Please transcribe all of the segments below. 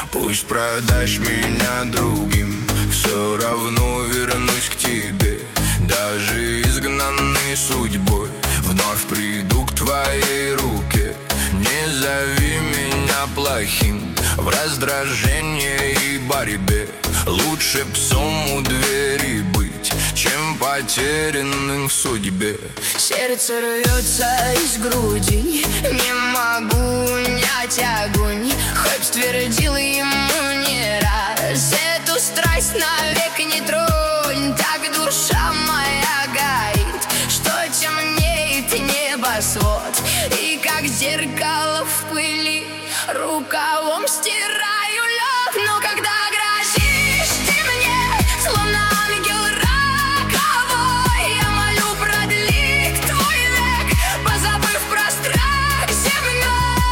Пусть продашь меня другим, все равно вернусь к тебе. Даже изгнанный судьбой вновь приду к твоей руке. Не зови меня плохим в раздражении и борьбе. Лучше псом у двери быть, чем потерянным в судьбе. Сердце рвется из груди, не могу унять огонь. Хоть твердил ему не раз, эту страсть навек не тронь. Так душа моя горит, что темнеет небосвод. И как зеркало в пыли рукавом стираю лед. Но когда грозишь ты мне, словно ангел роковой, я молю, продли твой век, позабыв про страх земной.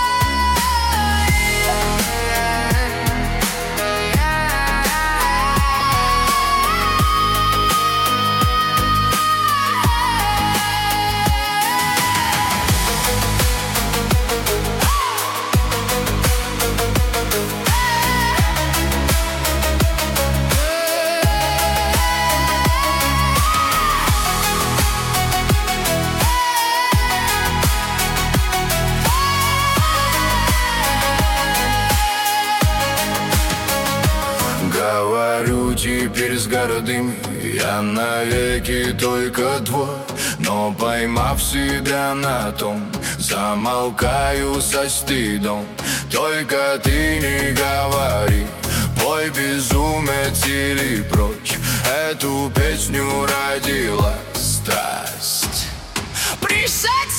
Говорю теперь с гордым, я навеки только твой. Но поймав себя на том, замолкаю со стыдом. Только ты не говори, пой, безумец, или прочь. Эту песню родила страсть. Присядь